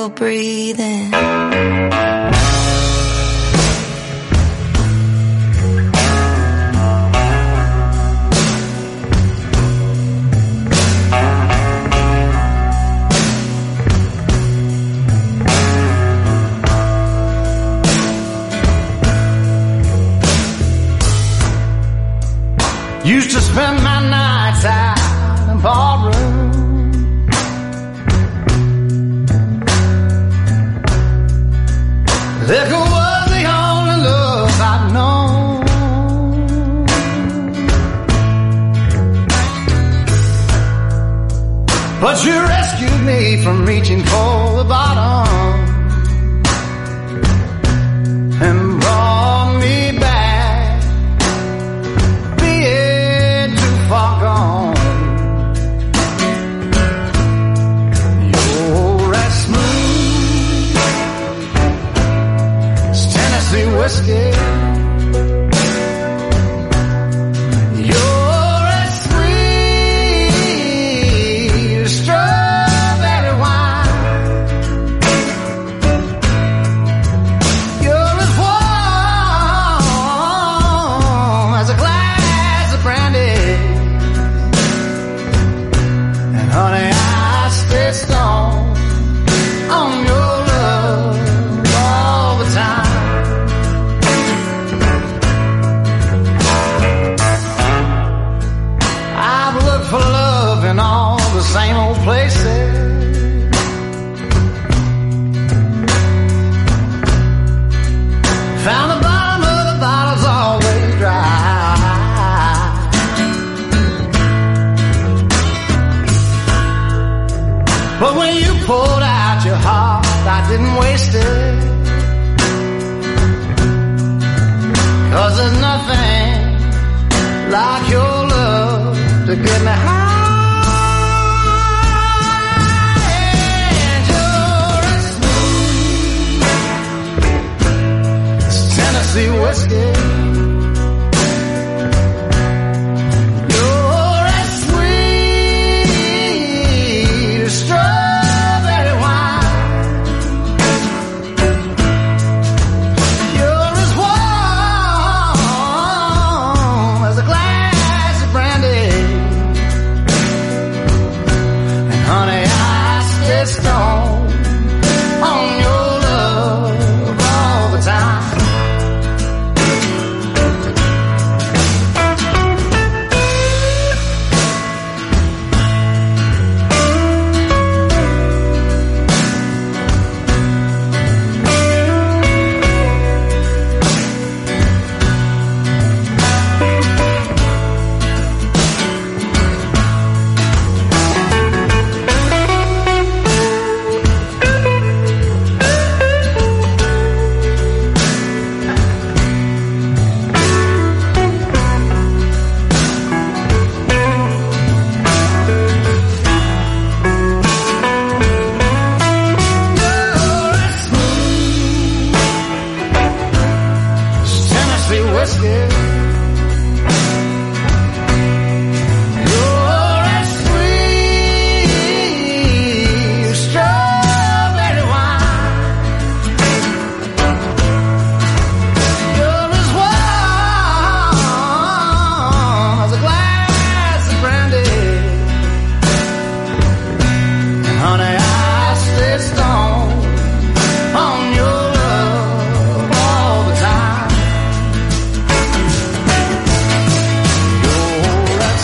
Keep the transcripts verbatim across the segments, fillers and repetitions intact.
still breathing. Used to spend my nights out in barroom. Liquor was the only love I'd known. But you rescued me from reaching for the bottom and brought me back, being too far gone. You're as smooth as Tennessee whiskey. You're as sweet as strawberry wine. You're as warm as a glass of brandy. And honey, I stay strong on your love all the time. I've looked for love in all the same old places. Found the bottom of the bottle's always dry. But when you poured out your heart, I didn't waste it. 'Cause there's nothing like your love to get me high. And you're as smooth as Tennessee whiskey. You're as sweet as strawberry wine. You're as warm as a glass of brandy. And honey, I stay strong on your love all the time. Tennessee whiskey. You're as sweet as strawberry wine. You're as warm as a glass of brandy. And honey, I stay strong on your love all the time. You're as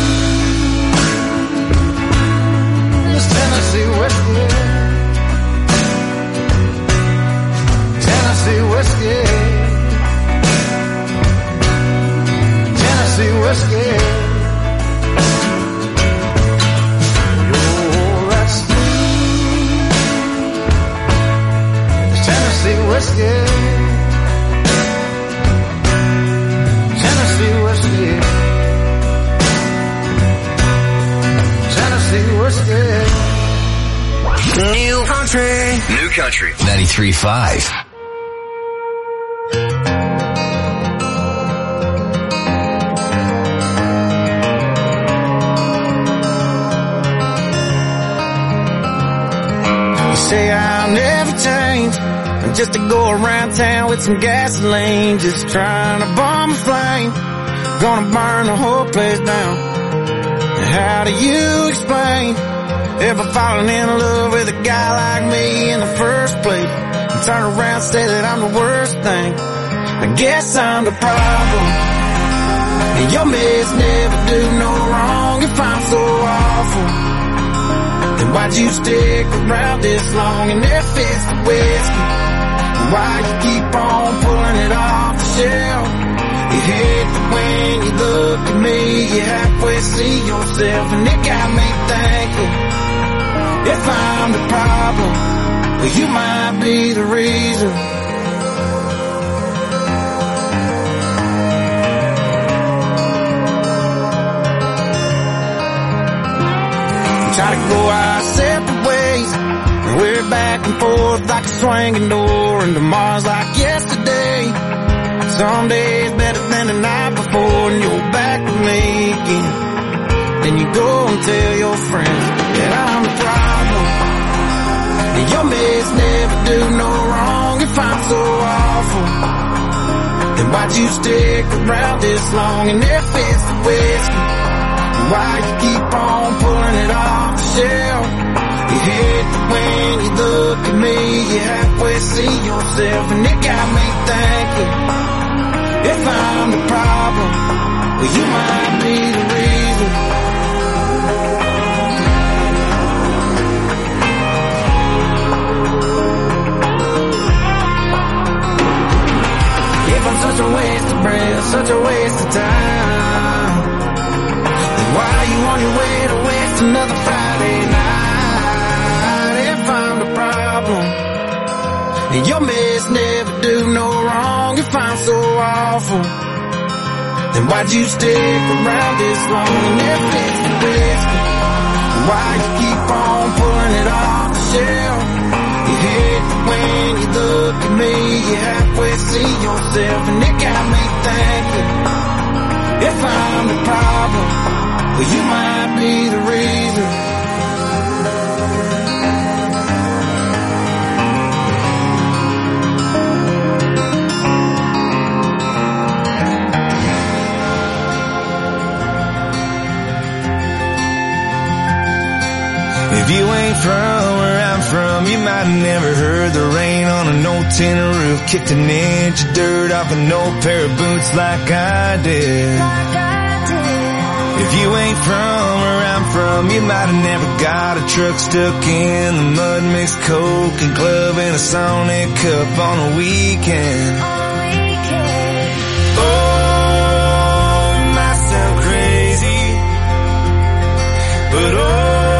smooth as Tennessee whiskey. Tennessee whiskey. Tennessee whiskey. You're as smooth as Tennessee whiskey. Tennessee whiskey. Tennessee whiskey. New country. New Country ninety-three point five. say I'll never change, just to go around town with some gasoline, just trying to bomb a flame, gonna burn the whole place down. How do you explain ever falling in love with a guy like me in the first place, and turn around and say that I'm the worst thing? I guess I'm the problem, and your mess never do no wrong. If I'm so awful, then why'd you stick around this long? And if it's the whiskey, why you keep on pulling it off the shelf? You hate that when you look at me, you halfway see yourself, and it got me thinking, if I'm the problem, well, you might be the reason. Try to go our separate ways, and we're back and forth like a swinging door, and tomorrow's like yesterday. Some days better than the night before, and you're back with me again. Then you go and tell your friends that I'm the problem, and your mess never do no wrong. If I'm so awful, then why'd you stick around this long? And if it's the whiskey, why you keep on pulling it off the shelf? You hate that when you look at me, you halfway see yourself, and it got me thinking, if I'm the problem, well, you might be the reason. If I'm such a waste of breath, such a waste of time, then why are you on your way to waste another Friday night? If I'm the problem, and your mess never do no wrong. If I'm so awful, then why'd you stick around this long? And if it's the whiskey, why you keep on pulling it off the shelf? You hate that when you look at me, you halfway see yourself, and it got me thinking, if I'm the problem, well, you might be the reason. If you ain't from where I'm from, you might have never heard the rain on an old tin roof, kicked an inch of dirt off an old pair of boots like I did. Like I did. If you ain't from where I'm from, you might have never got a truck stuck in the mud, mixed coke and club in a Sonic cup on a weekend. On a weekend. Oh, it might sound crazy, but oh,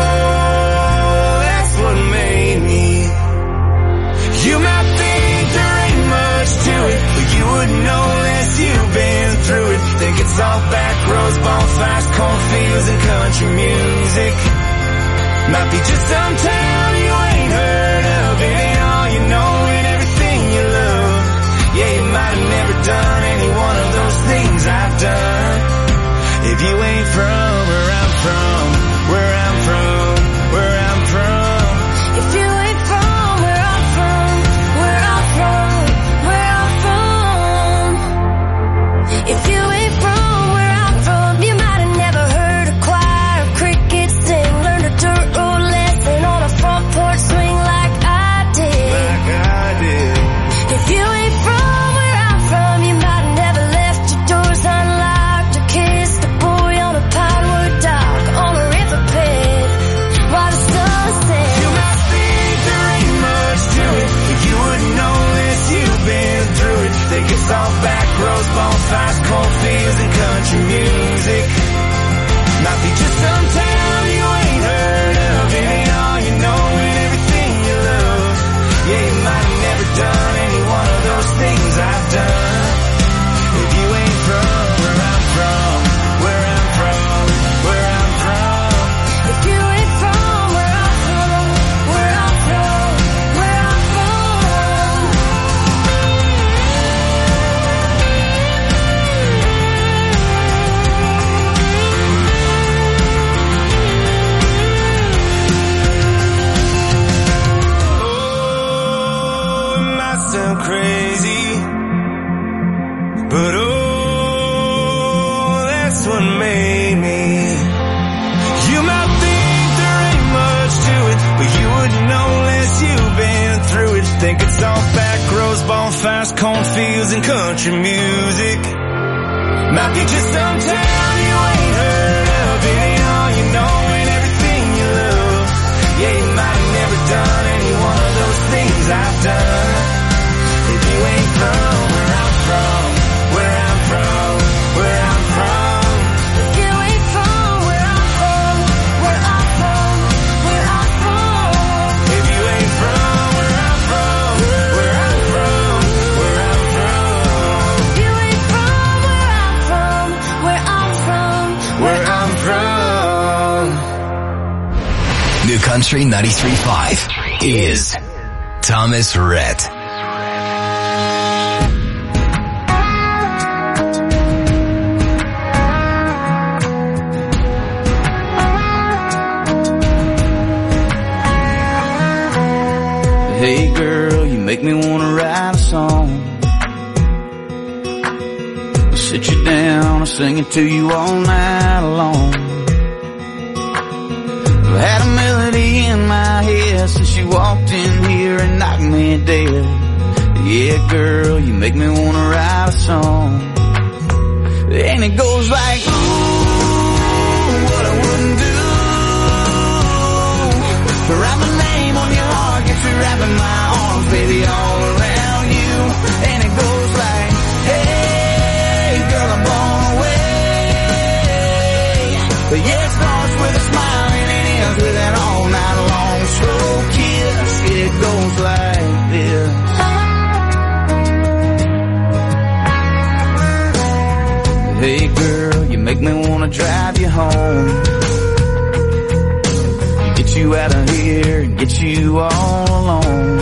you might think there ain't much to it, but you wouldn't know unless you've been through it. Think it's all back roads, bonfires, cornfields, and country music. Might be just some town you ain't heard of. It ain't all you know and everything you love. Yeah, you might have never done any one of those things I've done. If you ain't from where I'm from, where I'm from, where I'm from. If you ain't from where I'm from, where I'm from, where I'm from. If you ain't from where I'm from, you might have never heard a choir of crickets sing, learned a dirt road lesson on a front sound crazy, but oh, that's what made me. You might think there ain't much to it, but you wouldn't know unless you've been through it. Think it's all back roads, bonfires, cornfields, and country music. Might be just some town you ain't heard of. It ain't all you know and everything you love. Yeah, you might have never done any one of those things I've done. If you ain't from where I'm from, where I'm from, where I'm from. If you ain't from where I'm from, where I'm from, where I'm from. If you ain't from where I'm from, where I'm from, where I'm from. If you ain't from where I'm from, where I'm from, Where I'm from. New Country ninety-three point five is Thomas Rhett. Hey girl, you make me wanna write a song. I'll sit you down and sing it to you all night long. I've had a melody in my head since you walked in here and knocked me dead. Yeah girl, you make me wanna write a song. And it goes like, ooh, what I wouldn't do to write my name on your heart, get you wrapping my arms, baby, all around you. And it goes like, hey, girl, I'm blown away. But yeah, it starts with a smile and it ends with an all-night long slow kiss. It goes like this. Hey girl, you make me wanna drive you home, get you out of here and get you all alone.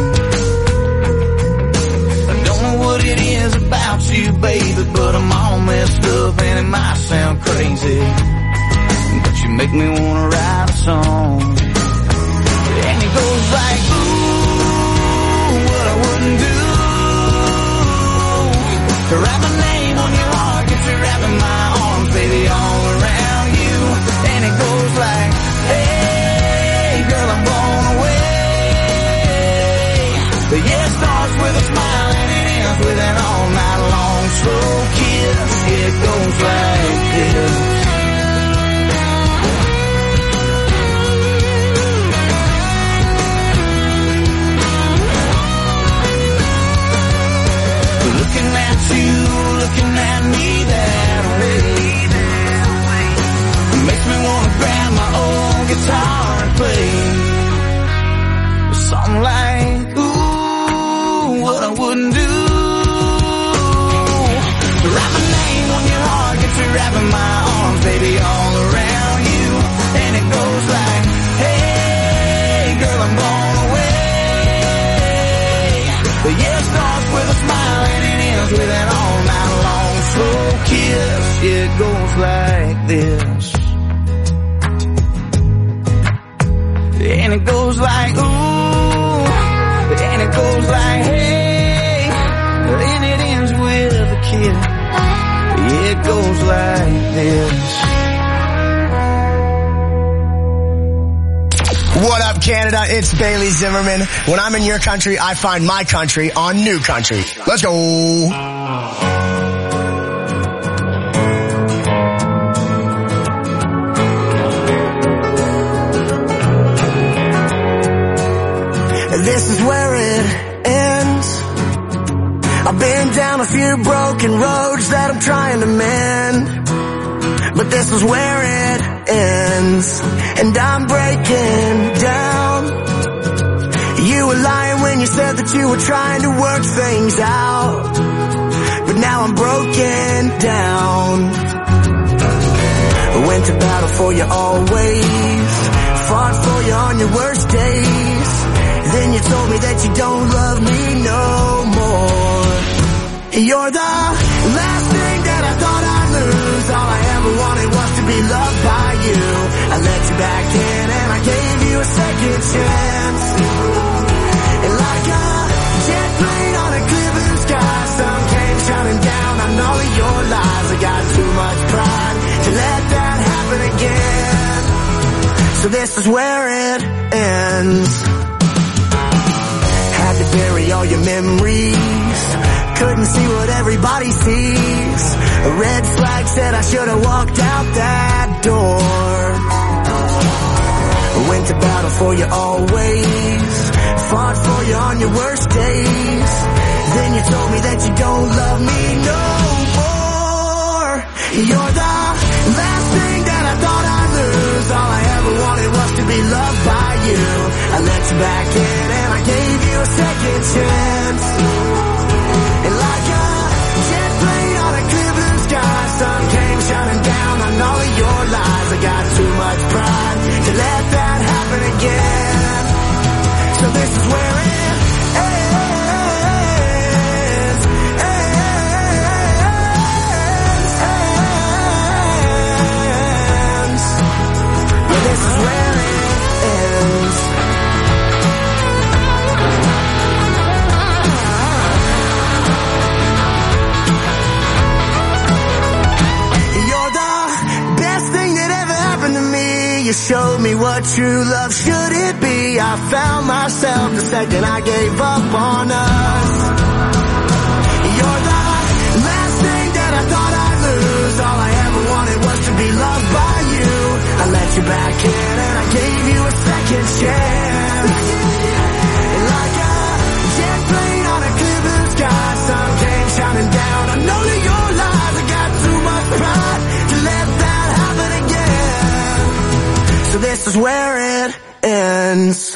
I don't know what it is about you, baby, but I'm all messed up and it might sound crazy, but you make me wanna write a song. And it goes like, ooh, what I wouldn't do to write my name on your heart, get you wrapping my arms, baby, all around you. And it goes like, hey, girl, I'm blown away. But yeah, it starts with a smile and it ends with an all-night long slow kiss. It goes like this. Looking at you, looking at me that way, makes me wanna grab my old guitar and play something like, ooh, what I wouldn't do to write my name on your heart, get you wrapping my arms, baby, all around you. And it goes like, hey, girl, I'm blown away. But yeah, it starts with a smile and it ends with an all-night long slow kiss. It goes like this. And it goes like, ooh, and it goes like, hey, and it ends with a kiss. It goes like this. What up, Canada? It's Bailey Zimmerman. When I'm in your country, I find my country on New Country. Let's go. This is where it ends. I've been down a few broken roads that I'm trying to mend, but this is where it ends, and I'm breaking down. You were lying when you said that you were trying to work things out, but now I'm broken down. I went to battle for you always, fought for you on your worst days. Then you told me that you don't love me no more. You're the last thing that I thought I'd lose. All I ever wanted was to be loved by you. I let you back in and I gave you a second chance. And like a jet plane on a clear is where it ends. Had to bury all your memories, couldn't see what everybody sees. A red flag said I should have walked out that door. Went to battle for you always, fought for you on your worst days. Then you told me that you don't love me no more. You're the last thing that I thought I'd lose. All I ever wanted was to be loved by you. I let you back in and I gave you a second chance. And like a jet plane on a clear blue sky, sun came shining down on all of your lies. I got too much pride to let that happen again. So this is where it ends. This is where it ends. You're the best thing that ever happened to me. You showed me what true love should it be. I found myself the second I gave up on us. You're the last thing that I thought I'd lose. All I ever wanted was to be loved by you. I let you back in and I gave you a second chance. And like a jet plane on a clear blue sky, sun came shining down on all of your lies. I got too much pride to let that happen again. So this is where it ends.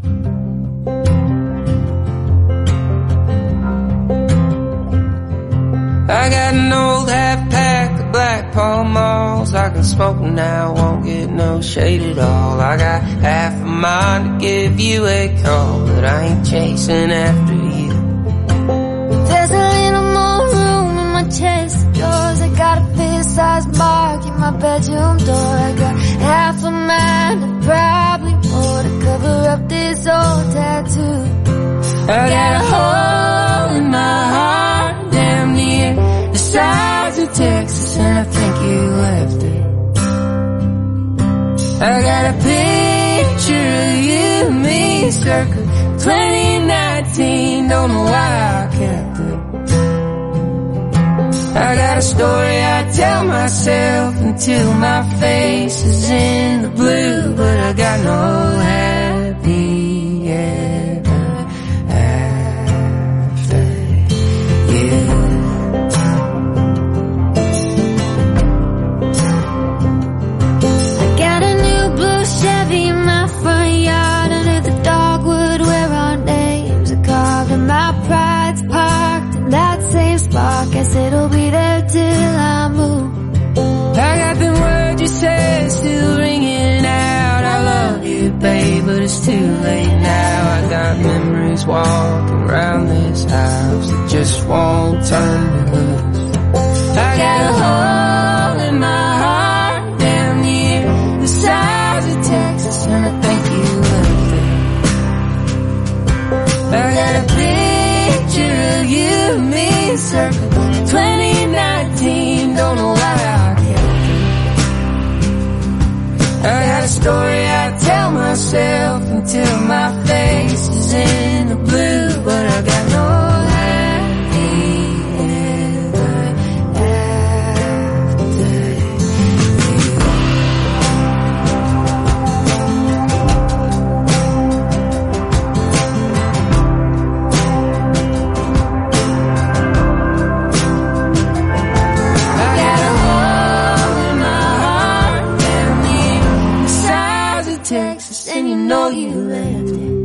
I got an old half pack of Black Pall Malls. I can smoke them now, won't get no shade at all. I got half a mind to give you a call, but I ain't chasing after you. There's a little more room in my chest of drawers. I got a fist-sized mark in my bedroom door. I got half a mind and probably more to cover up this old tattoo. I got a hole in my heart, damn near the size of Texas, and I think you left it. I got a picture of you and me, circa twenty nineteen, don't know why I kept it. I got a story I tell myself until my face is in the blue, but I got no happy ever after you. I got a new blue Chevy in my front yard, under the dogwood where our names are carved, and my pride's parked in that same spot. Guess it'll be there till I move. I got them words you said still ringing out. I love you, babe, but it's too late now. I got memories walking around this house that just won't turn me loose. I got a hole in my heart, damn near the size of Texas, and I think you left it. I got a picture of you and me, circa twenty nineteen, don't know why I kept it. I got a story I tell myself until my face is in the blue, but I got no happy ever after I got a hole in my heart, damn near the size of Texas, and you know you left it.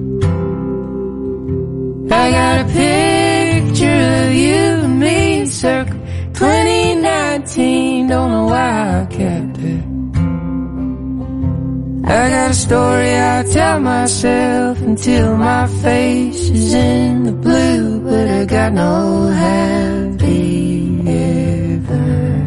I got a picture of you and me, circa twenty nineteen, don't know why I kept it. I got a story I tell myself until my face is in the blue, but I got no happy ever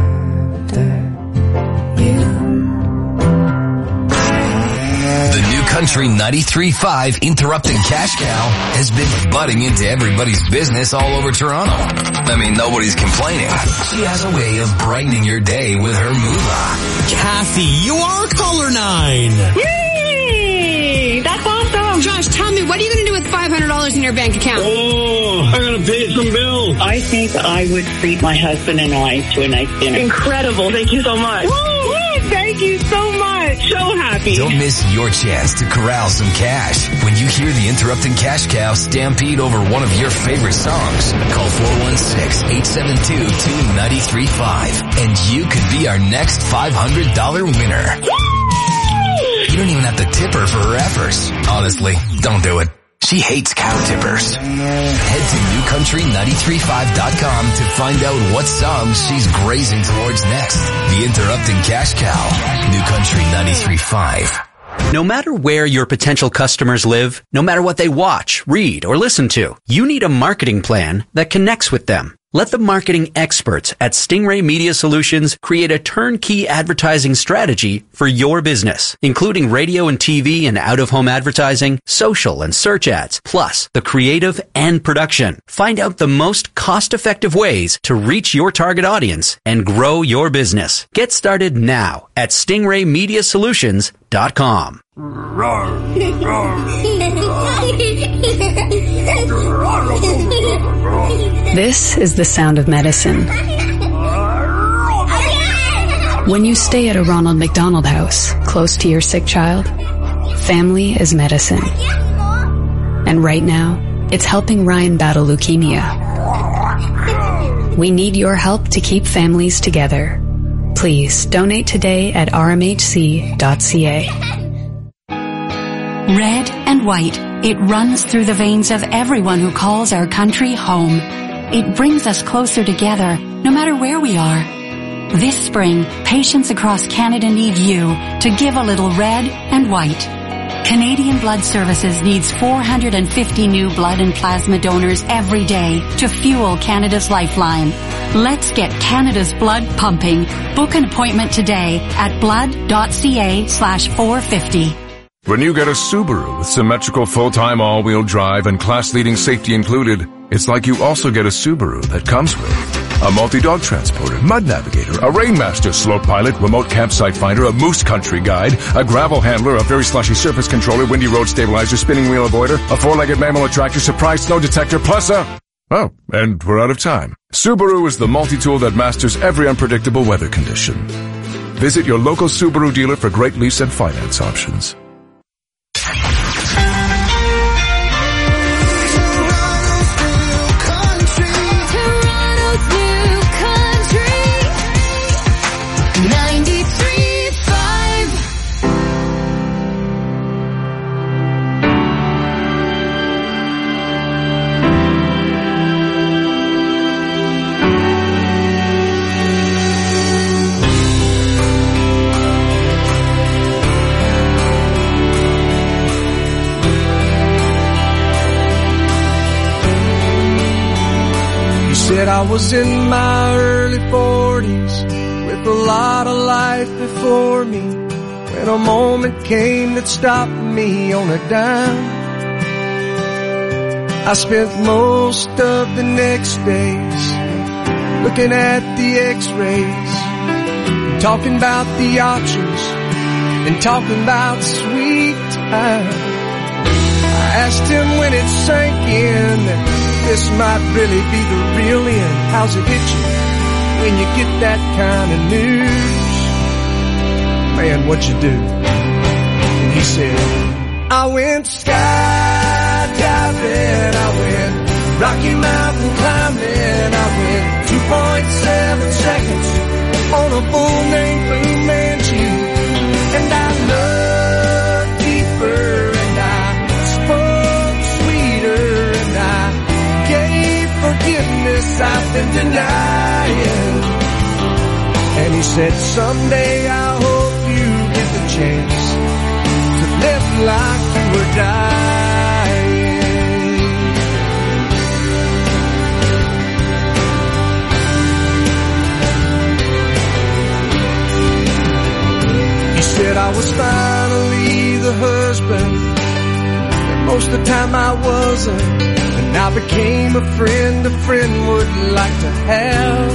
after you. The New Country ninety-three point five Interrupting Cash Cow has been butting into everybody's business all over Toronto. I mean, nobody's complaining. She has a way of brightening your day with her moolah. Kathy, you are color nine. Yay! That's awesome. Josh, tell me, what are you going to do with five hundred dollars in your bank account? Oh, I gotta pay some bills. I think I would treat my husband and I to a nice dinner. Incredible. Thank you so much. Woo! Woo! Thank you so much. So happy. Don't miss your chance to corral some cash when you hear the Interrupting Cash Cow stampede over one of your favorite songs. Call four one six, eight seven two, two nine three five and you could be our next five hundred dollars winner. You don't even have to tip her for her efforts. Honestly, don't do it. She hates cow tippers. Head to new country nine three five dot com to find out what songs she's grazing towards next. The Interrupting Cash Cow. New Country ninety-three point five. No matter where your potential customers live, no matter what they watch, read, or listen to, you need a marketing plan that connects with them. Let the marketing experts at Stingray Media Solutions create a turnkey advertising strategy for your business, including radio and T V and out-of-home advertising, social and search ads, plus the creative and production. Find out the most cost-effective ways to reach your target audience and grow your business. Get started now at stingray media solutions dot com. This is the sound of medicine. When you stay at a Ronald McDonald House, close to your sick child, family is medicine. And right now, it's helping Ryan battle leukemia. We need your help to keep families together. Please donate today at r m h c dot c a. Red and white, it runs through the veins of everyone who calls our country home. It brings us closer together, no matter where we are. This spring, patients across Canada need you to give a little red and white. Canadian Blood Services needs four hundred fifty new blood and plasma donors every day to fuel Canada's lifeline. Let's get Canada's blood pumping. Book an appointment today at blood.ca slash 450. When you get a Subaru with symmetrical full-time all-wheel drive and class-leading safety included, it's like you also get a Subaru that comes with a multi-dog transporter, mud navigator, a Rainmaster slope pilot, remote campsite finder, a moose country guide, a gravel handler, a very slushy surface controller, windy road stabilizer, spinning wheel avoider, a four-legged mammal attractor, surprise snow detector, plus a... Oh, and we're out of time. Subaru is the multi-tool that masters every unpredictable weather condition. Visit your local Subaru dealer for great lease and finance options. Said I was in my early forties with a lot of life before me when a moment came that stopped me on a dime. I spent most of the next days looking at the x-rays and talking about the options and talking about sweet time. I asked him when it sank in that this might really be the real end. How's it hit you when you get that kind of news? Man, what'd you do? And he said, I went skydiving, I went Rocky Mountain climbing, I went two point seven seconds on a bull named Fu Manchu. And I looked deeper and I spoke sweeter and I gave forgiveness I've been denying. And he said, someday I hope you get the chance to live like you were dying. He said I was finally the husband most of the time I wasn't. And I became a friend a friend would like to have.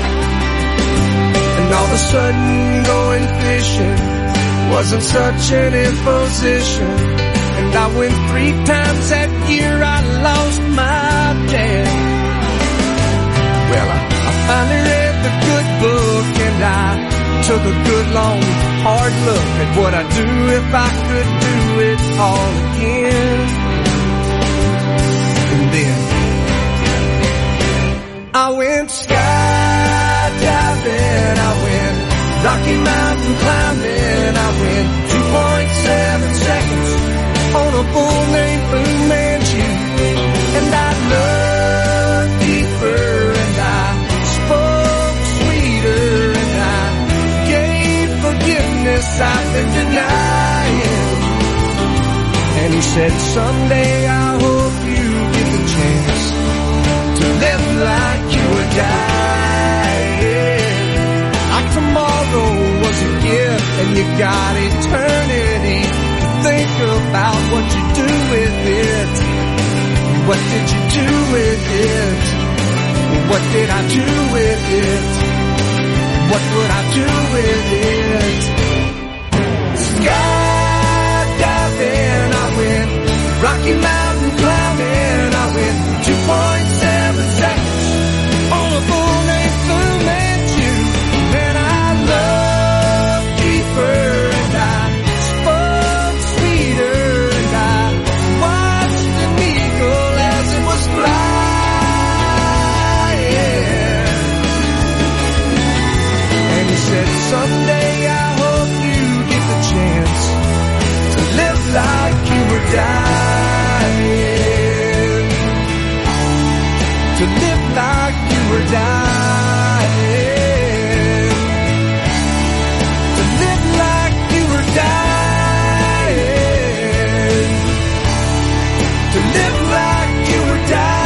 And all of a sudden going fishing wasn't such an imposition. And I went three times that year, I lost my dad. Well, I, I finally read the good book, and I took a good long hard look at what I'd do if I could do it all again. And then I went skydiving, I went Rocky Mountain climbing, I went two point seven seconds on a bull named Fu Manchu. And I loved deeper, and I spoke sweeter, and I gave forgiveness I've been denying. And he said, someday I hope you get the chance to live like you were dying. Like tomorrow was a gift, and you got eternity. Think about what you do with it. What did you do with it? What did I do with it? What would I do with it? Skydiving, I went Rocky Mountain climbing, I went two point seven seconds on a bull named Fu Manchu. Man, I love deeper, and I spoke sweeter, and I watched an eagle as it was flying. And he said, someday I hope you get the chance to live like you were dying. To live like you were dying. To live like you were dying. To live like you were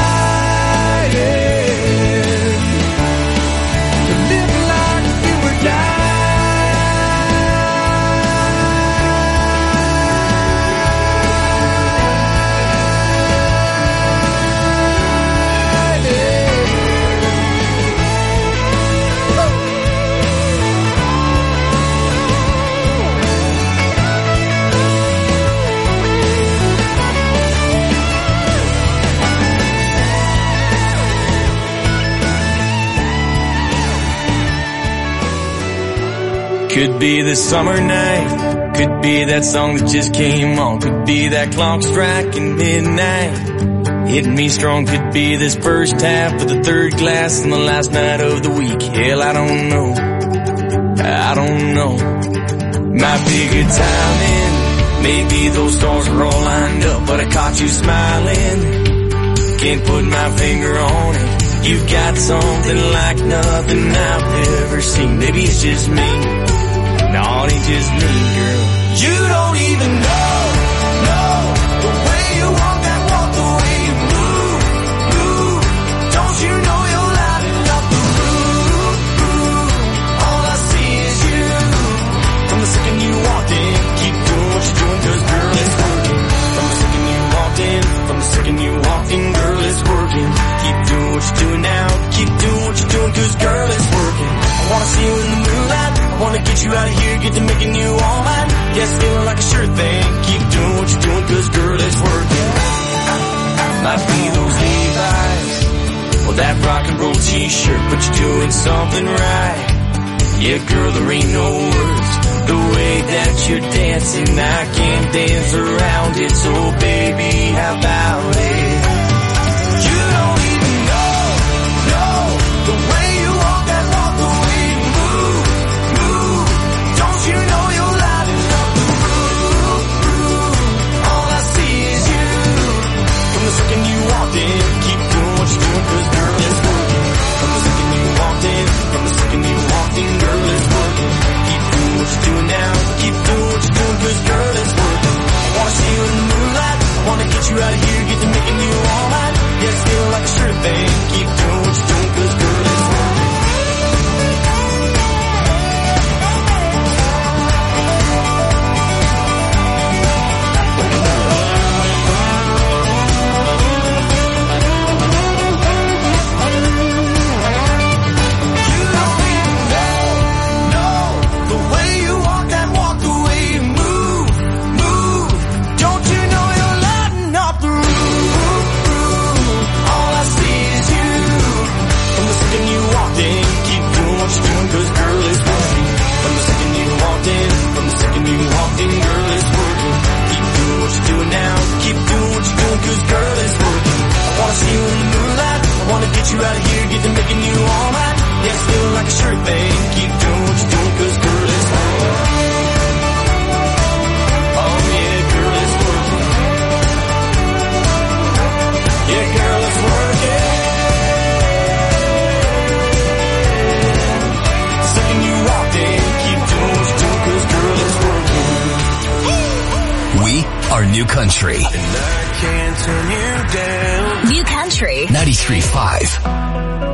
dying. To live like you were dying. Could be the summer night, could be that song that just came on, could be that clock striking midnight, hitting me strong, could be this first half of the third glass on the last night of the week. Hell, I don't know, I don't know. Might be good timing, maybe those stars are all lined up, but I caught you smiling, can't put my finger on it. You've got something like nothing I've ever seen. Maybe it's just me. No, it ain't just me, girl. You don't even know, know the way you walk that walk, the way you move, move. Don't you know you're lighting up the room, room. All I see is you. From the second you walked in, keep doing what you're doing, cause girl, it's working. From the second you walked in, from the second you walked in, girl, it's working. Keep doing what you're doing now, keep doing what you're doing, cause girl, it's working. I wanna see you in the moonlight, I wanna get you out of here, get to making you all mine. Yes, feeling like a sure thing, keep doing what you're doing, cause girl, it's working. Might be those Levi's, or that rock and roll t-shirt, but you're doing something right. Yeah, girl, there ain't no words, the way that you're dancing, I can't dance around it, so baby, how about it? You don't even know, know the way you walk that walk, the way you move, move. Don't you know you're lighting up the room, room. All I see is you. From the second you walked in, keep doing what you're doing, cause girl, it's working. From the second you walked in, from the second you walked in, girl, it's working. Keep doing what you're doing now, keep doing what you're doing, cause girl, it's working. I wanna see you in the moonlight, I wanna get you out of here, get to making you all mine. Yeah, it's feeling like a sure thing, keep doing what you're doing, cause girl, it's working. New Country. And I can't turn you down. New Country. ninety-three point five.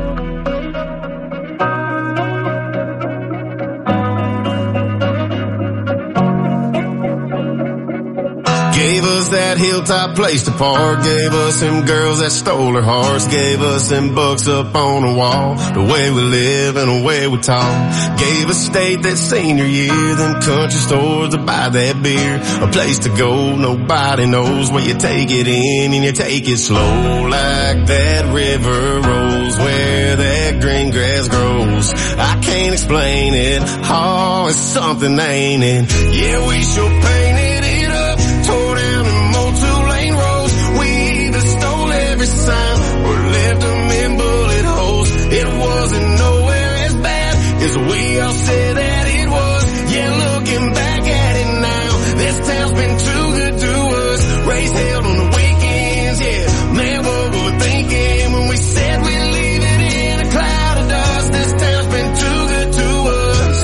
Gave us that hilltop place to park. Gave us them girls that stole our hearts. Gave us them books up on the wall. The way we live and the way we talk. Gave us state that senior year. Them country stores to buy that beer. A place to go, nobody knows where you take it in and you take it slow. Like that river rolls where that green grass grows. I can't explain it. Oh, it's something, ain't it? Yeah, we sure painted it up. Tore down and mowed two-lane roads. We either stole every sign or left them in bullet holes. It wasn't nowhere as bad as we all said that it was. Yeah, looking back at it now, this town's been too good to us. Raised hell on the weekends, yeah. Man, what were we thinking when we said we'd leave it in a cloud of dust? This town's been too good to us.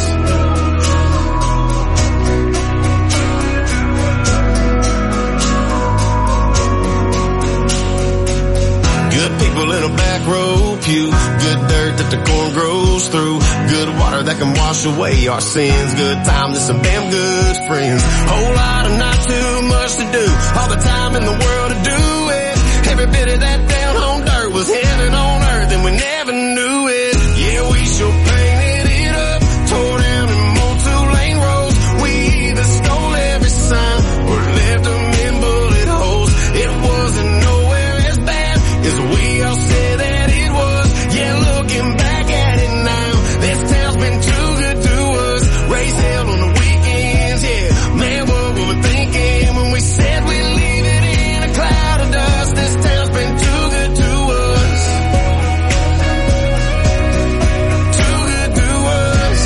Good people in a back row pew. Good dirt that the corn grows through. Good water that can wash away our sins. Good times and some damn good friends. Whole lot of not too much to do. All the time in the world to do it. Every bit of that down home dirt was heaven on earth and we never knew it. Yeah, we sure painted it up. Tore down and mowed two-lane roads. We either stole every sign or left them in bullet holes. It wasn't nowhere as bad as we all said that it was. Yeah, looking back at it now, this town's been too good to us. Raised hell on the weekends, yeah. Man, what were we thinking when we said we'd leave it in a cloud of dust? This town's been too good to us. Too good to us.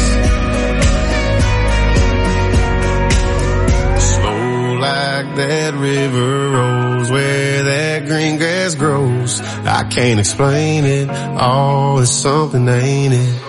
Slow like that river rolls where that green grass grows. I can't explain it. Oh, it's something, ain't it?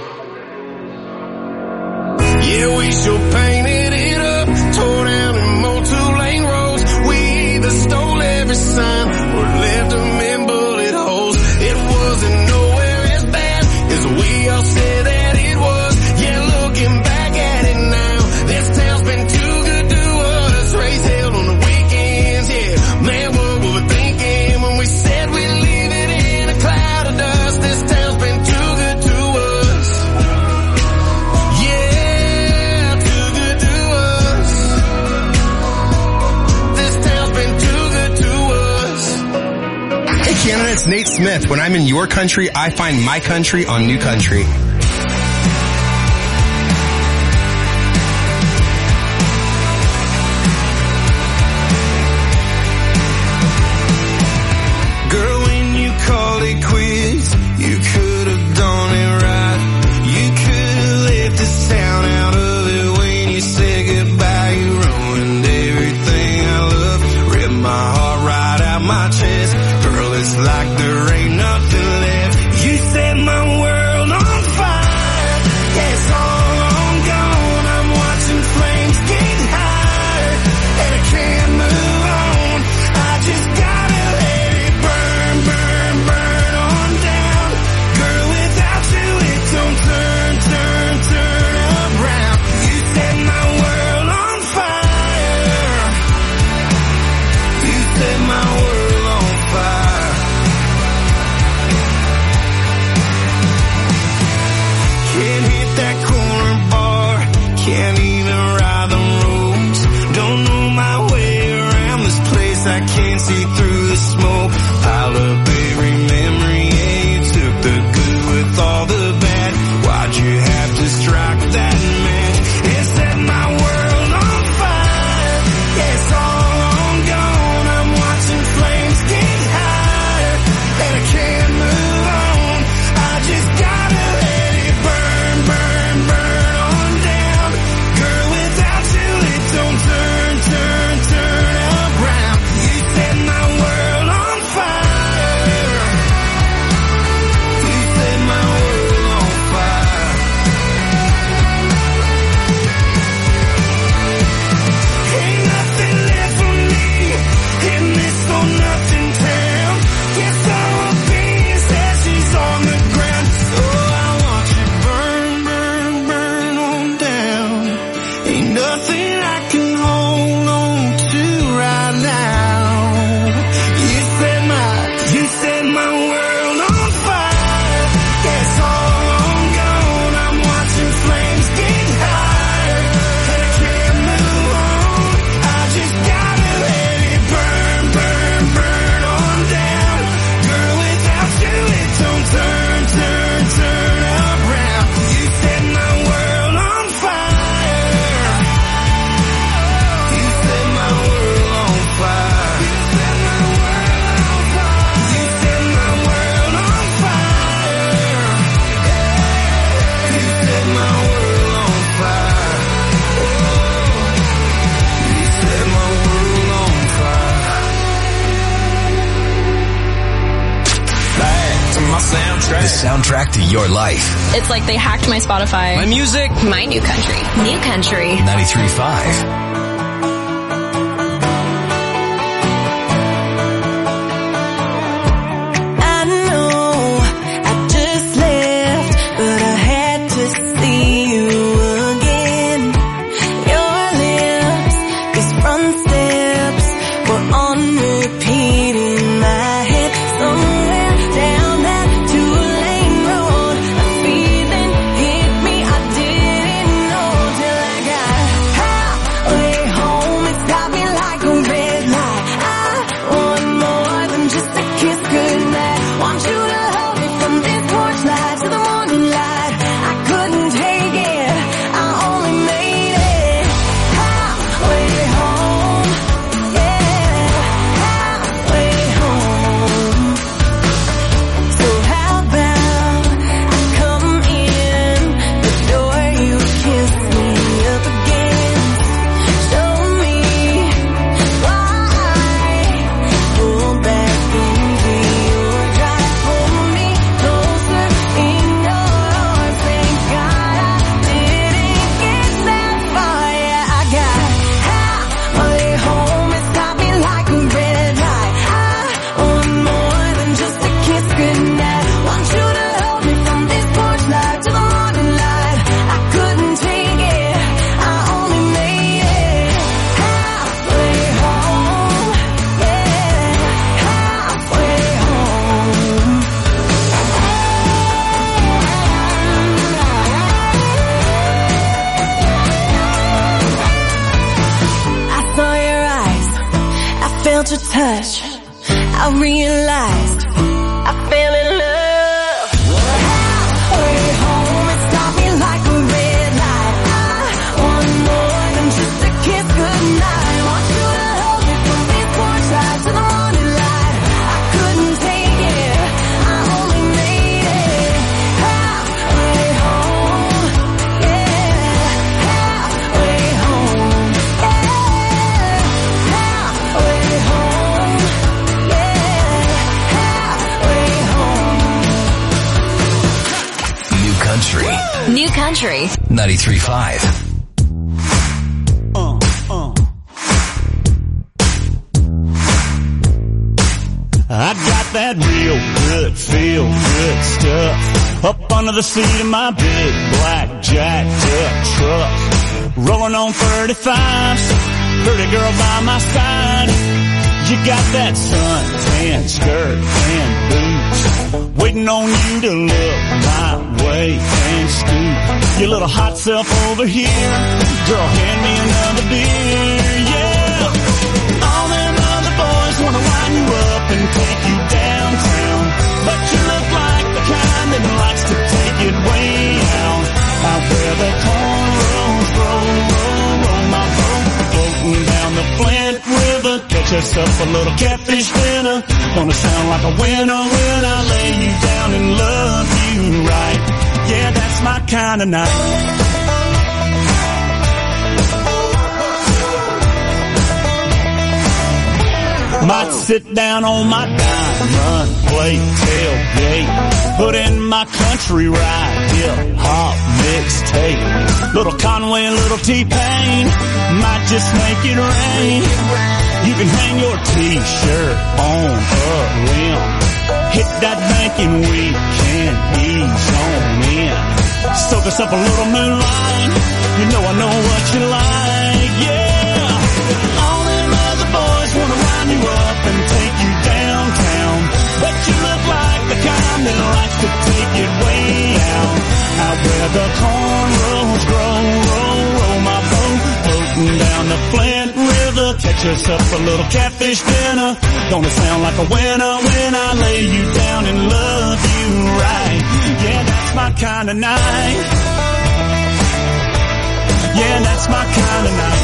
Yeah, we sure painted it up. Tore down and mowed two-lane roads. We either stole every sign or left them in bullet holes. It wasn't nowhere as bad as we all said that it was. Yeah, looking back at it now, this town's been too good to us. Raised hell on the weekends, yeah. Man, what were we thinking when we said we'd leave it in a cloud of dust? This town's been too good to us. Yeah, too good to us. This town's been too good to us. Hey Canada, it's Nate Smith. When I'm in your country, I find my country on New Country. Girl, when you called it quits, you could have done it right. You could have left this town out of it when you said goodbye. You ruined everything I loved, ripped my heart right out my chest. Girl, it's like there ain't nothing left. You set my world on fire. Yeah, it's all on gone. I'm watching flames get higher, and I can't move on. I just gotta let it burn, burn, burn on down. Girl, without you it don't turn, turn, turn around. You set my world on fire. You set my world on fire. Can't hit that corner bar, can't even ride the roads. Don't know my way around this place, I can't see through the smoke. Pile up every memory, yeah, you took the good with all the bad. Why'd you have to strike that match and set my world on fire? Yeah, it's all on gone. I'm watching flames get higher, and I can't move on. I just gotta let it burn, burn, burn on down. Girl, without you it don't turn, turn, turn around. You set my world on fire. Soundtrack. The soundtrack to your life. It's like they hacked my Spotify. My music. My new country. New country. ninety-three point five. Your touch, I realized I fell in love. Halfway home, it stopped me like a red light. I want more than just a kiss goodnight. Want you to hold me from this porch light to the morning light. I couldn't take it, I only made it halfway home. Yeah, halfway home. Yeah, halfway home. Country. New country. ninety-three point five. Uh, uh. I got that real good, feel good stuff up under the seat of my big black jacked up truck. Rolling on thirty-fives, pretty girl by my side. You got that suntan skirt and boots, waiting on you to look my way and scoop your little hot self over here. Girl, hand me another beer, yeah. All them other boys wanna line you up and take you downtown, but you look like the kind that likes to take it way out. Out where the cornrows roll, roll, roll my boat, floating down the Flint River. Catch us up a little catfish dinner. Gonna sound like a winner when I lay you down and love you right. Yeah, that's my kind of night. Might sit down on my diamond plate tailgate, put in my country ride, hip hop mixtape. Little Conway, little T-Pain, might just make it rain. You can hang your t-shirt on a limb, hit that bank and we can ease on in. Soak us up a little moonlight, you know I know what you like, yeah. All them other boys wanna line you up and take you downtown, but you look like the kind that likes to take it way out. Out where the cornrows grow, roll, roll my boat, floating down the Flint River. Catch us up a little catfish dinner. Gonna sound like a winner when I lay you down and love you right. Yeah, that's my kind of night. Yeah, that's my kind of night.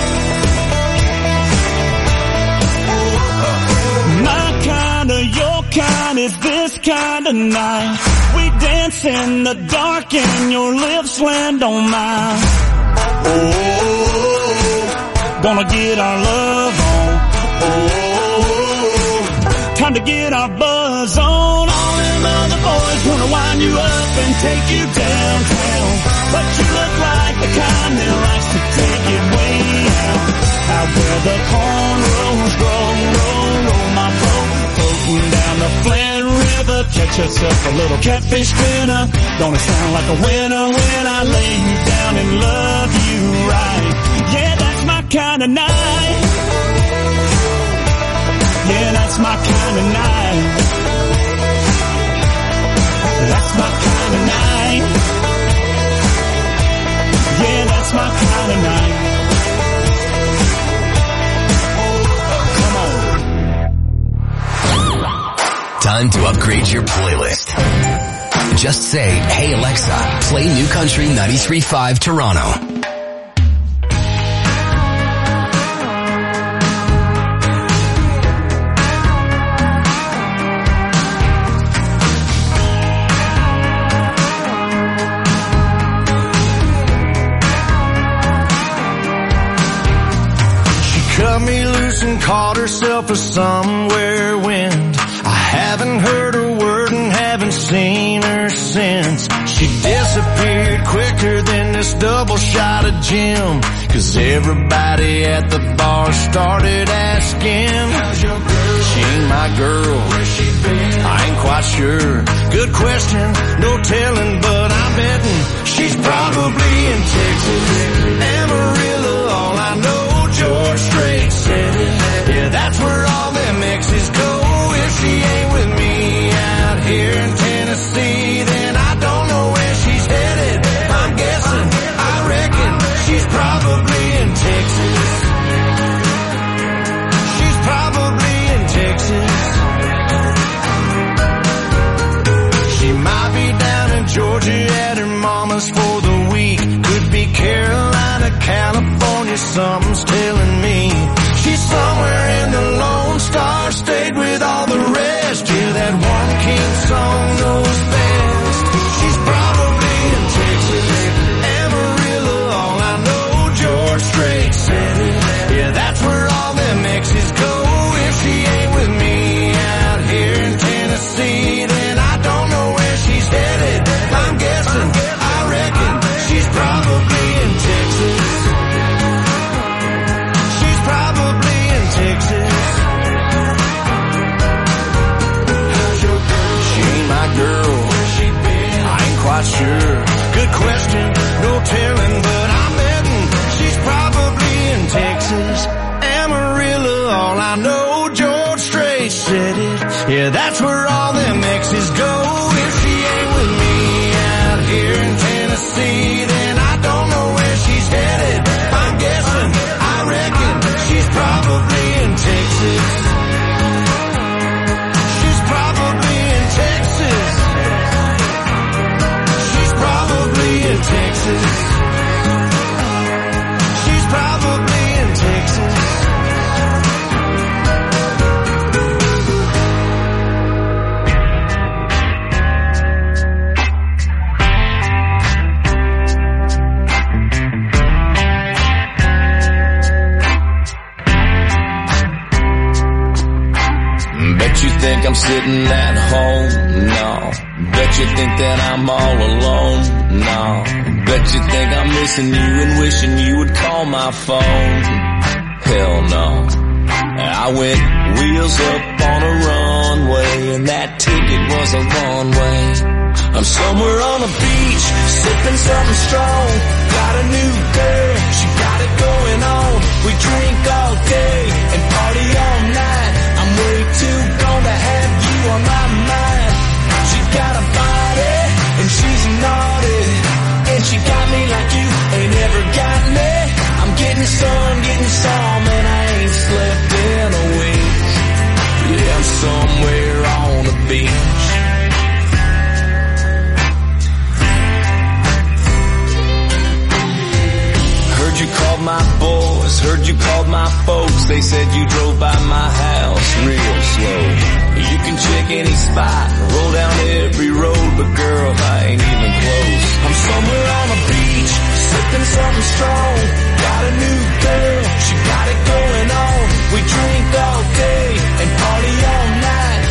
My kind of, your kind is this kind of night. We dance in the dark and your lips land on mine. Oh, gonna get our love on. Oh, time to get our buzz on. All them other boys wanna wind you up and take you downtown, but you look like the kind that likes to take it way out. Out where the cornrows grow, roll, roll my boat, floating down the Flint River. Catch yourself a little catfish dinner. Don't it sound like a winner when I lay you down and love you right? Yeah, that's my kind of night. Yeah, that's my kind of night. That's my kind of night. Yeah, that's my kind of night. Come on. Time to upgrade your playlist. Just say, hey Alexa, play New Country ninety-three point five Toronto. Cut me loose and caught herself a somewhere wind. I haven't heard a word and haven't seen her since. She disappeared quicker than this double shot of gin. Cause everybody at the bar started asking, how's your girl? She ain't my girl. Where's she been? I ain't quite sure. Good question, no telling, but I'm betting she's probably in Texas. Amarillo, all I know, George Strait said it. Yeah, that's where all them exes go. If she ain't with me out here in Tennessee, then I don't know where she's headed. I'm guessing, I reckon she's probably in Texas. She's probably in Texas. She might be down in Georgia at her mama's for the week. Could be Carolina, California, something's telling me. She's somewhere in the Lone Star State with all the rest. Yeah, that one king song knows best. She's probably in Texas. Amarillo, all I know, George Strait said it. Yeah, that's where all them exes go. If she ain't with me out here in Tennessee, then I don't know where she's headed. I'm guessing, I reckon she's probably in Texas. She's probably in Texas. How's your girl? She ain't my girl. Where's she been? I ain't quite sure. Good question, no telling, but I'm betting she's probably in Texas. Amarillo, all I know, George Strait said it. Yeah, that's where all them exes go. If she ain't with me out here in Tennessee, then I don't know where she's headed. I'm guessing, I reckon she's probably in Texas. She's probably in Texas. She's probably in Texas. She's probably in Texas. Bet you think I'm sitting at home? No. Bet you think that I'm all alone? No. Bet you think I'm missing you and wishing you would call my phone? Hell no. I went wheels up on a runway and that ticket was a one way. I'm somewhere on a beach, sipping something strong. Got a new girl, she got it going on. We drink all day and party all night. I'm way too gone to have you on my mind. She got a body and she's naughty, and she got me like you ain't ever got me. I'm getting some, getting some, and I ain't slept in a week. Yeah, I'm somewhere on the beach. Heard you called my boys, heard you called my folks. They said you drove by my house real slow. You can check any spot, roll down every road, but girl, I ain't even close. I'm somewhere on a beach, sipping something strong. Got a new girl, she got it going on. We drink all day and party all night.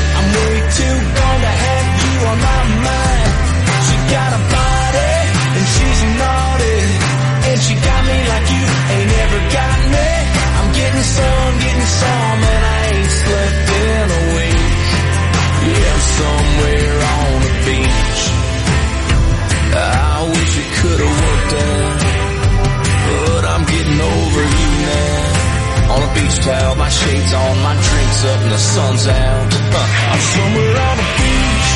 down. Uh, I'm somewhere on the beach.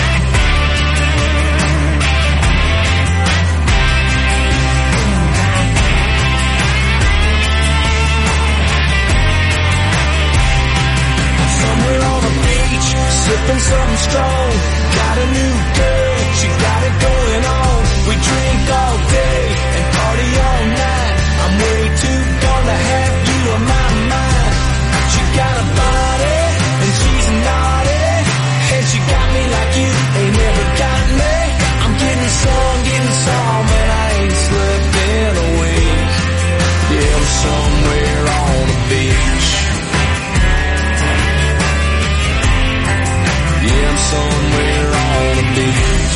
I'm somewhere on the beach, sipping something strong. Got a new girl, she got it going on. We drink all day and party all night. I'm way too gone to have you on my mind. She got a body and she's naughty, and she got me like you ain't never got me. I'm getting some, getting some, and I ain't slept in a week. Yeah, I'm somewhere on the beach. Yeah, I'm somewhere on the beach.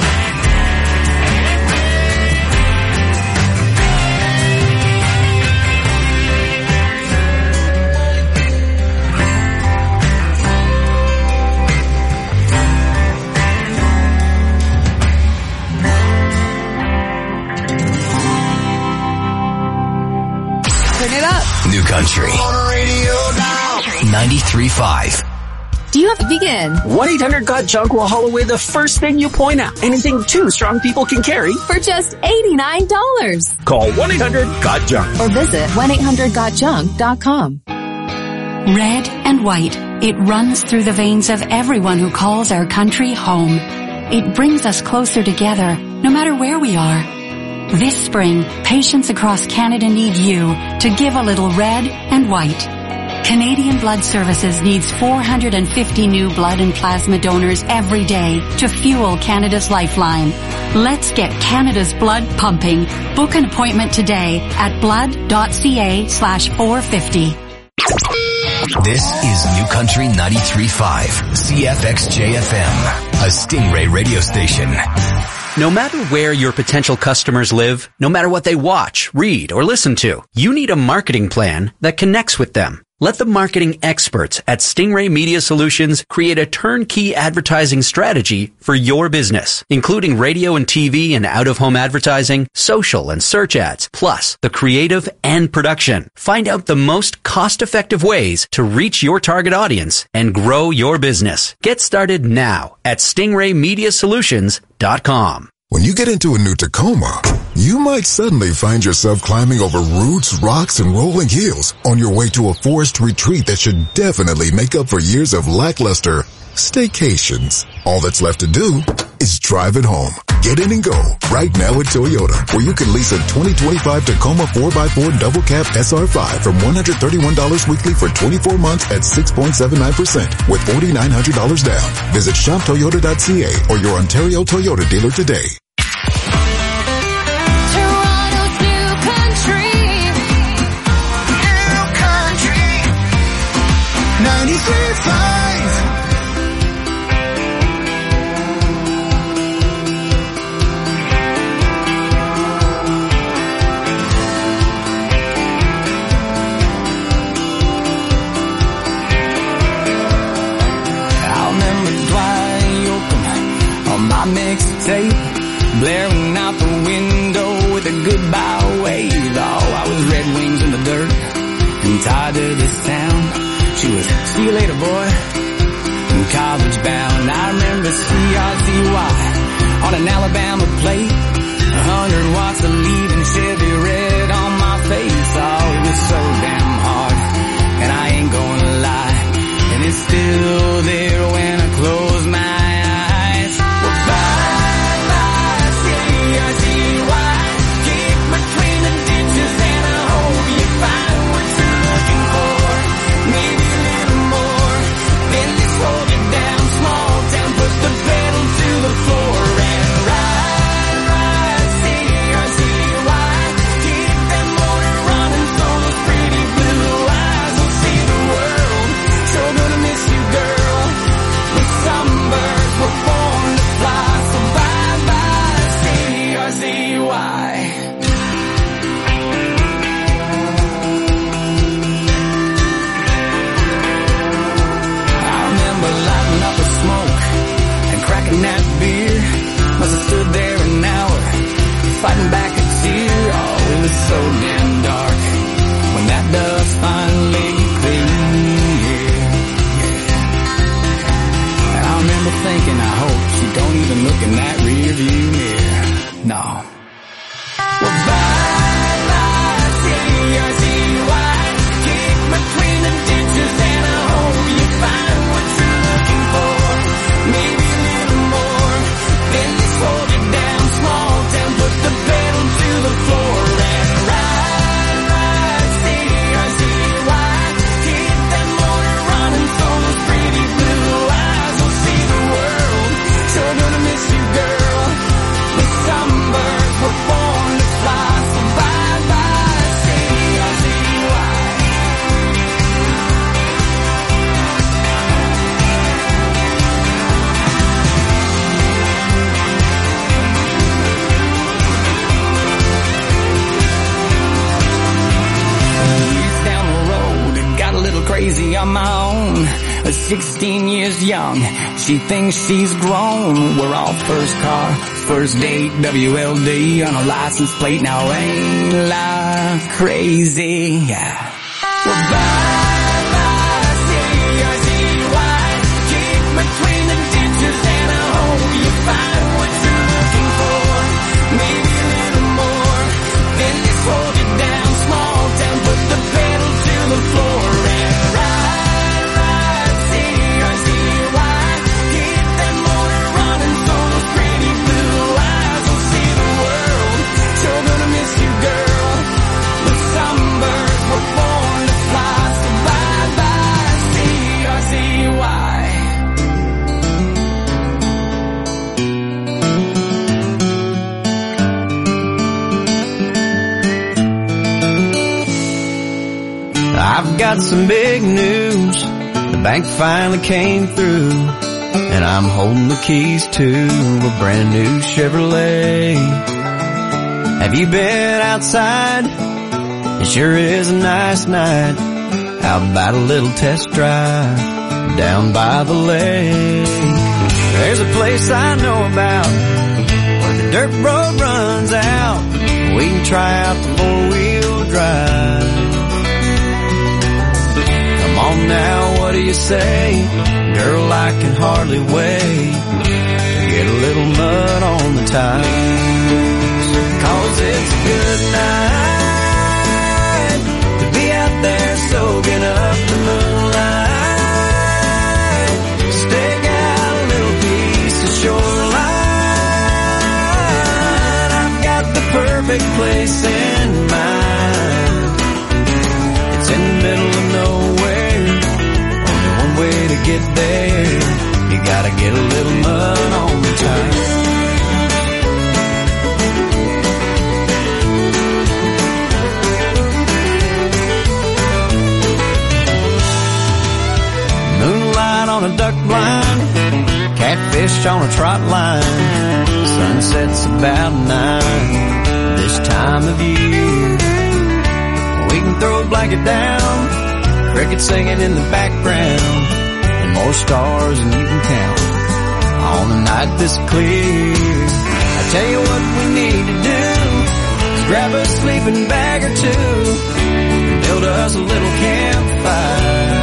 Turn it up. New Country. ninety-three point five. Do you have to begin? one eight hundred got junk will haul away the first thing you point at. Anything two strong people can carry. For just eighty-nine dollars. Call one eight hundred got junk. Or visit one eight hundred got junk dot com. Red and white, it runs through the veins of everyone who calls our country home. It brings us closer together, no matter where we are. This spring, patients across Canada need you to give a little red and white. Canadian Blood Services needs four hundred fifty new blood and plasma donors every day to fuel Canada's lifeline. Let's get Canada's blood pumping. Book an appointment today at blood.ca slash 450. This is New Country ninety-three point five, C F X J F M, a Stingray radio station. No matter where your potential customers live, no matter what they watch, read, or listen to, you need a marketing plan that connects with them. Let the marketing experts at Stingray Media Solutions create a turnkey advertising strategy for your business, including radio and T V and out-of-home advertising, social and search ads, plus the creative and production. Find out the most cost-effective ways to reach your target audience and grow your business. Get started now at stingray media solutions dot com. When you get into a new Tacoma, you might suddenly find yourself climbing over roots, rocks, and rolling hills on your way to a forest retreat that should definitely make up for years of lackluster staycations. All that's left to do is drive it home. Get in and go right now at Toyota, where you can lease a twenty twenty-five Tacoma four by four double cab S R five from one hundred thirty-one dollars weekly for twenty-four months at six point seven nine percent with four thousand nine hundred dollars down. Visit shop toyota dot c a or your Ontario Toyota dealer today. Toronto's New Country. New Country. ninety-three point five. My mixtape, blaring out the window with a goodbye wave. Oh, I was Red Wings in the dirt and tied to this town. She was, see you later, boy, and college bound. I remember C R Z Y on an Alabama plate, a hundred watts of leaving Chevy red on my face. Oh, it was so damn hard, and I ain't gonna lie, and it's still there when I close my eyes. and look in that rear view mirror. No. Well, bye, bye, see, I see why. Kick between the ditches and I hope you find what you're looking for. Maybe a little more. Then just hold it down, small town, put the pedal to the floor and ride, ride, see, I see why. Keep that motor running for those pretty blue eyes. We'll see the world. Sure gonna miss you, girl. The sunbirds were born to fly, so bye bye, see, I see why. Years down the road, it got a little crazy on my own. sixteen years young, she thinks she's grown. We're all first car, first date, W L D on a license plate. Now ain't life crazy? Yeah. Well, bye, bye, see, I see why. Keep between the ditches and I hope you find what you're looking for. Maybe a little more. Then just hold it down, small town, put the pedal to the floor and ride, ride, see, I see why. Keep that motor running so those pretty blue eyes will see the world. Sure gonna miss you, girl. The sunbirds were born to fly, so bye bye, see, I see why. I've got some big news. The bank finally came through, and I'm holding the keys to a brand new Chevrolet. Have you been outside? It sure is a nice night. How about a little test drive down by the lake? There's a place I know about where the dirt road runs out. We can try out the four-wheel drive. Come on now, what do you say? Girl, I can hardly wait to get a little mud on the tires. Cause it's a good night to be out there soaking up the moonlight. Stake out a little piece of shoreline. I've got the perfect place in mind. It's in the middle of nowhere. Way to get there, you gotta get a little mud on the tires. Moonlight on a duck blind, catfish on a trot line. Sunset's about nine this time of year. We can throw a blanket down, crickets singing in the background, and more stars than you can count on a night this clear. I tell you what we need to do is grab a sleeping bag or two and build us a little campfire.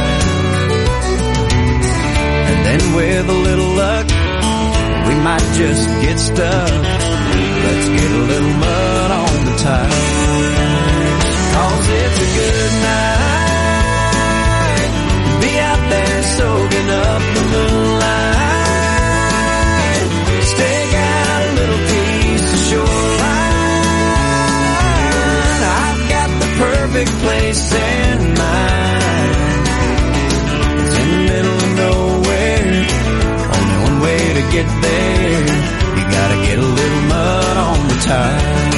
And then with a little luck, we might just get stuck. Let's get a little mud on the tires. Cause it's a good night, be out there soaking up the moonlight. Stake out a little piece of shoreline. I've got the perfect place in mind. It's in the middle of nowhere, only one way to get there. You gotta get a little mud on the tires.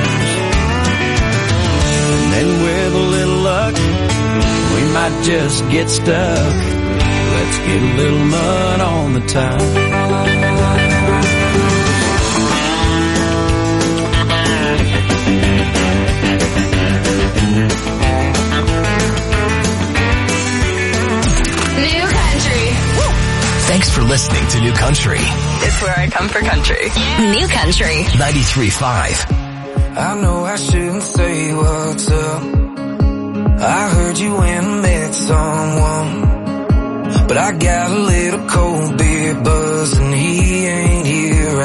And then with a little luck, we might just get stuck. Let's get a little mud on the tires. New Country. Woo! Thanks for listening to New Country. It's where I come for country. New Country. ninety-three point five. I know I shouldn't say what's up. I heard you went and met someone, but I got a little cold beer buzz and he ain't here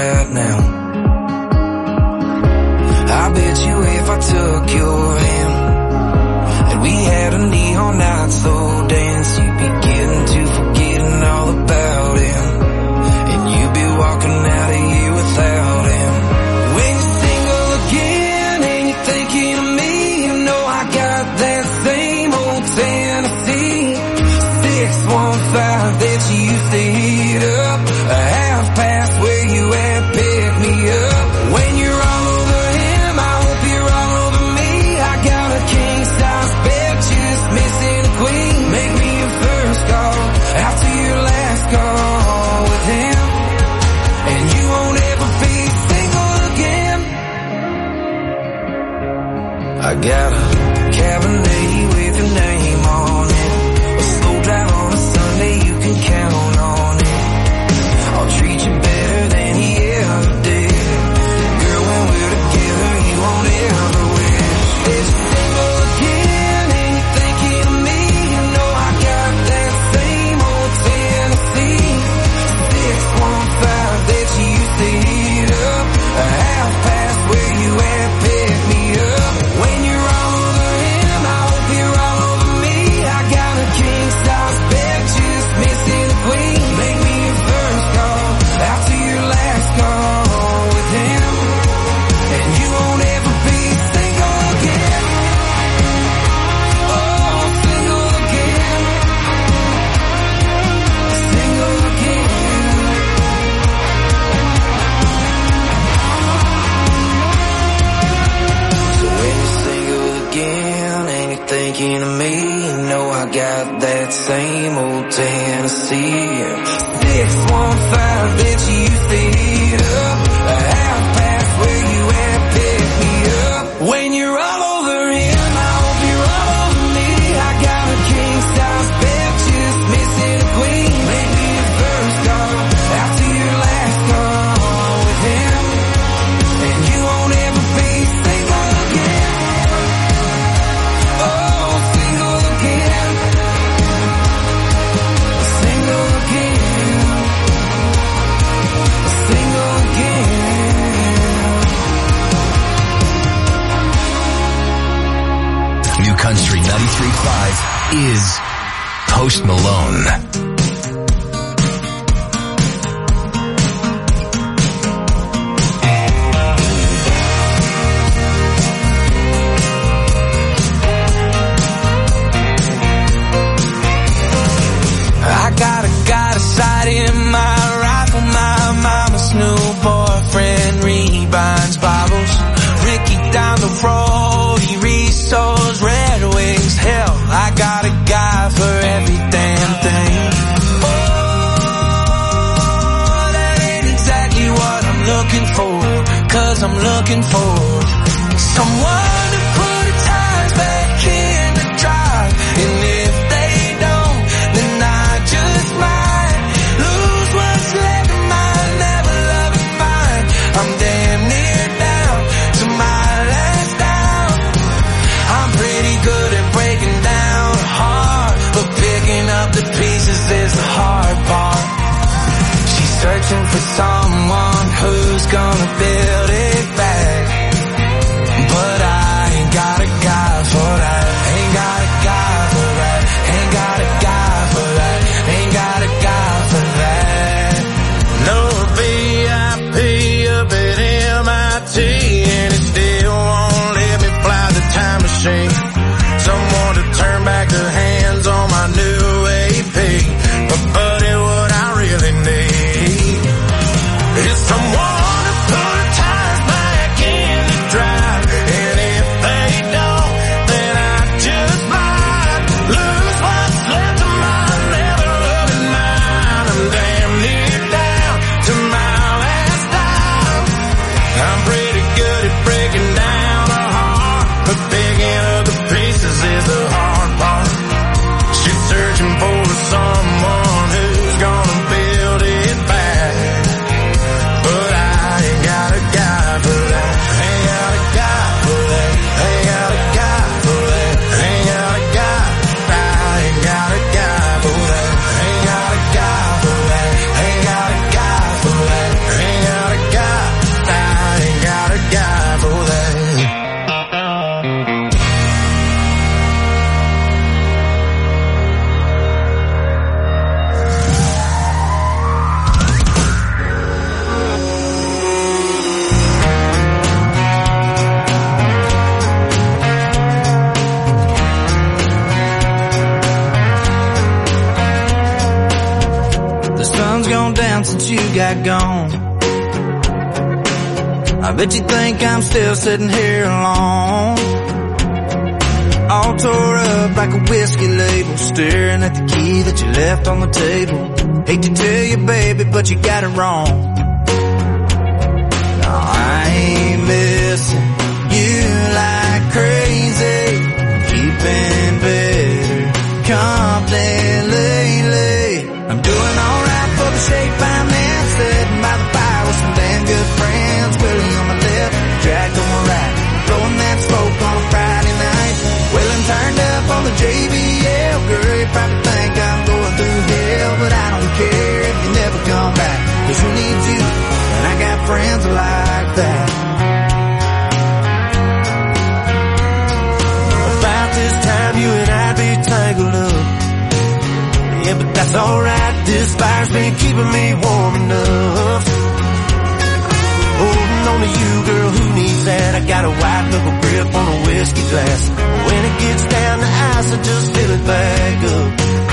took your hand, and we had a neon night slow dance. You'd be getting to forgetting all about him, and you'd be walking out of here without him. When you're single again and you're thinking of me, you know I got that same old Tennessee six one five that you used to heat up, a half past where you at, pick me up. When you're all over him, I hope you're all over me. I got a king size bed, just missing a queen. Make me your first call after your last call with him, and you won't ever be single again. I got a Cabernet with your name on it, a slow drive on a Sunday, you can count on it. I'll treat you better than he ever did. Girl, when we're together, you won't ever wish. If you're single again and you're thinking of me, you know I got that same old Tennessee six one five that you used to heat up, a half past where you at, pick me up. When you're all over him, I hope you're all over me. I got a king size bed, just missing a queen. Make me your first call after your last call with him, and you won't ever be single again. Oh, single again, single again. So when you're single again and you're thinking of me, you know I got that same old Tennessee six one five that you used to heat up, a half past where you at, pick me up. When you're all over him, I hope you're all over me. I got a king size bed, just missing a queen. Make me your first call after your last call with him, and you won't ever be single again. Oh, single again, single again, single again. New Country ninety-three point five is Post Malone. I got a got a sight in my rifle, my mama's new boyfriend rebinds Bibles. Ricky down the road, he resows Red Wings. Hell, I got a guy for every damn thing. Oh, that ain't exactly what I'm looking for, 'cause I'm looking for someone to put the tires back in the drive. And if they don't, then I just might lose what's left of mine, never loving mine. I'm damn near down to my last down. I'm pretty good at breaking down a heart, but picking up the pieces is the hard part. She's searching for someone who's gonna build it back, but I ain't got a guy for that. Ain't got a guy for that. Ain't got a guy for that. Ain't got a guy for that. No V I P up at M I T, and it still won't let me fly the time machine. Someone to turn back the hands on my new A P. But buddy, what I really need is someone to put tires back sun's gone down since you got gone. I bet you think I'm still sitting here alone, all tore up like a whiskey label, staring at the key that you left on the table. Hate to tell you, baby, but you got it wrong. No, I ain't missing you like crazy, keeping better company lately. I'm doing alright for the shape I'm in, sitting by the fire with some damn good friends. Willie on my left, Jack on my right, blowing that smoke on a Friday night. Wheeling turned up on the J B L. Girl, you probably think I'm going through hell, but I don't care if you never come back, 'cause who needs you? And I got friends like that. About this time you and I'd be tangled up. Yeah, but that's alright, this fire's been keeping me warm enough. Holding on to you, girl, who needs that? I got a white knuckle grip on a whiskey glass. When it gets down to ice, I just fill it back up.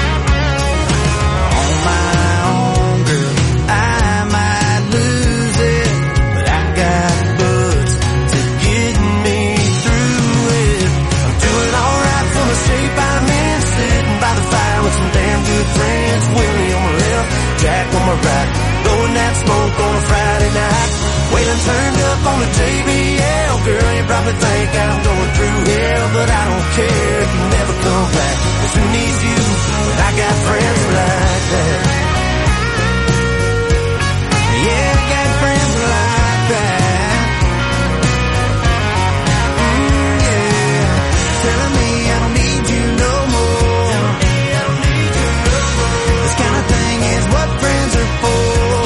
On my own, girl, I might lose it, but I got boots to get me through it. I'm doing alright for the shape I'm in, sitting by the fire with some damn good friends. Willie on my left, Jack on my right, blowing that smoke on a Friday night. Waylon turned up on the J B L. Girl, you probably think I'm going through hell, but I don't care if you never come back, 'cause who needs you when I got friends like that? Yeah, I got friends like that. Mm, yeah, telling me I don't need you no more. This kind of thing is what friends are for.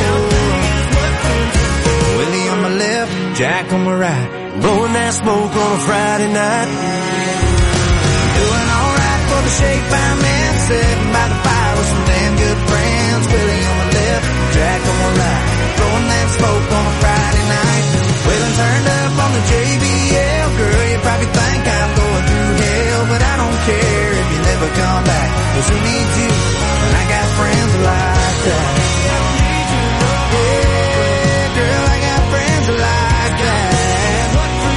Willie on my left, Jack on my right, blowing that smoke on a Friday night. Doing alright for the shape I'm in, sitting by the fire with some damn good friends. Willie on my left, Jack on my right, blowing that smoke on a Friday night. Wheeling turned up on the J B L. Girl, you probably think I'm going through hell, but I don't care if you never come back, 'cause who needs you when I got friends like that? Yeah, girl, I got friends like that.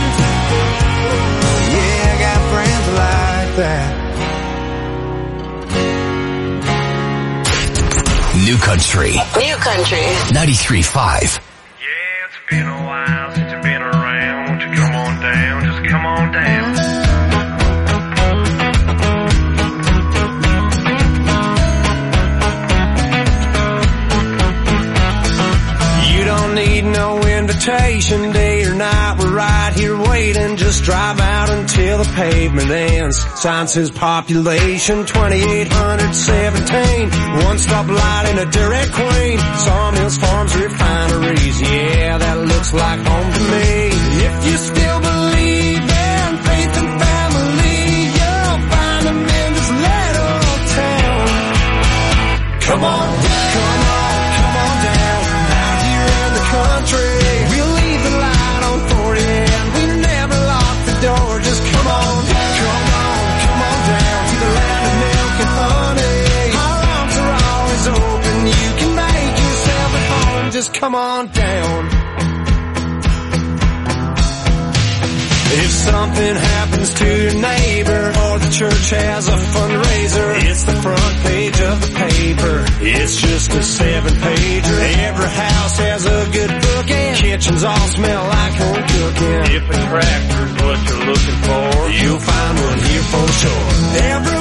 Yeah, I got friends like that. New Country. New Country. ninety-three point five. Yeah, it's been a while since you've been around. Won't you come on down? Just come on down. You don't need no invitation, day or night, we're right here waiting. Just drive out until the pavement ends. Sign says population twenty-eight seventeen. One stop light in a Dairy Queen. Sawmills, farms, refineries. Yeah, that looks like home to me. If you still believe in faith and family, you'll find them in this little town. Come on down, come on, come on down. Out here in the country, we'll leave the light on forty and we never lock the door. Just come on, come on, come on down to the land of milk and honey. Our arms are always open, you can make yourself at home. Just come on down. If something happens to your neighbor or the church has a fundraiser, it's the front page of the paper. It's just a seven-pager. Every house has a good book and kitchens all smell like home cooking. If a tractor's what you're looking for, you'll find one here for sure. Every